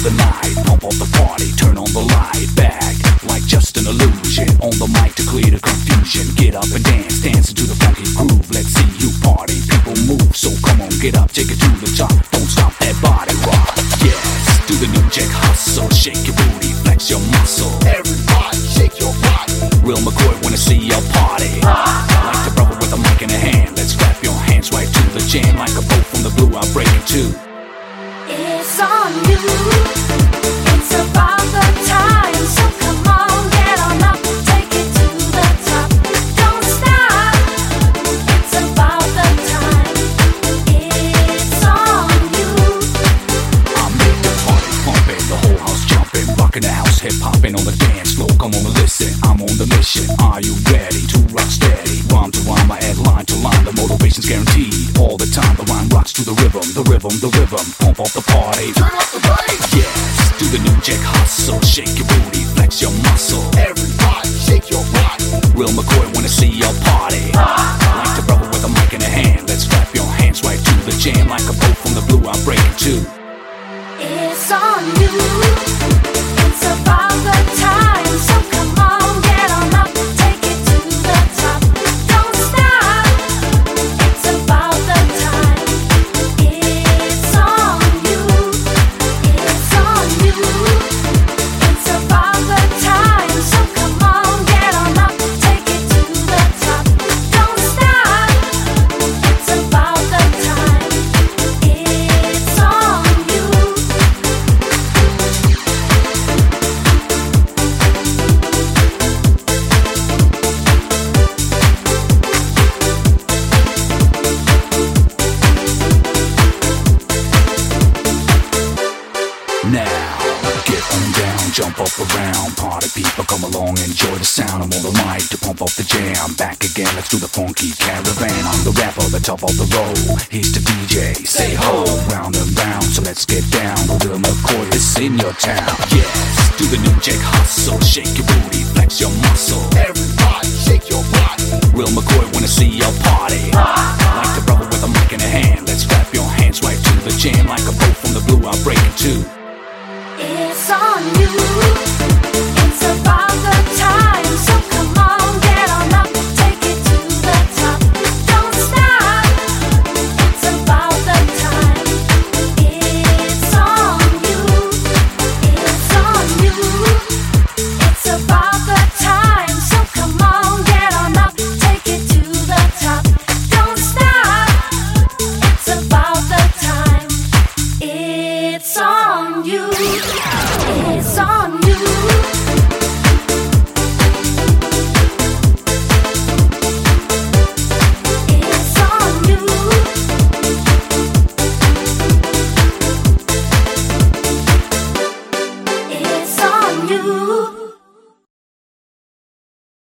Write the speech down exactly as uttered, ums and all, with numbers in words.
the night. Pump up the party, turn on the light. Back like just an illusion. On the mic to clear the confusion. Get up and dance, dance into the funky groove. Let's see you party, people move. So come on, get up, take it to the top. Don't stop that body rock. Yes, do the new jack hustle. Shake your booty, flex your muscle. Everybody shake your body. Real McCoy wanna see your party. Like the brother with a mic in a hand. Let's clap your hands right to the jam. Like a boat from the blue, I'll break it too. It's on you. It's about the time. So come on, get on up, take it to the top. Don't stop. It's about the time. It's on you. I make the party pumping, the whole house jumping, rocking the house, hip hopping on the dance floor. Come on and listen, I'm on the mission. Are you ready to rock steady? Rhyme to rhyme, I add line to line. The motivation's guaranteed all the time. The rhyme rocks to the rhythm, the rhythm, the rhythm. Pump up the party. Turn up the bass. Yes, do the new jack hustle. Shake your booty, flex your muscle. Everybody shake your body. Real McCoy wanna see your party. Like the brother with a mic in a hand. Let's clap your hands right to the jam. Like a boat from the blue, I'll break it too. It's on you. It's about the time. So come on, get on up, take it to the top. Don't stop. It's about the time. It's on you. It's on you. It's about the time. So come on, get on up, take it to the top. Don't stop. It's about the time. It's on you. Now, get on down, jump up around. Party people, come along, enjoy the sound. I'm on the mic to pump up the jam. Back again, let's do the funky caravan. I'm the rapper, the top of the road. Here's the D J, say ho, round and round. So let's get down, Real McCoy is in your town. Yes, do the new jack hustle. Shake your booty, flex your muscle. Everybody shake your body. Real McCoy wanna see your party. Like the brother with a mic in a hand. Let's clap your hands right to the jam. Like a boat from the blue, I'll break it too. It's on you. It's about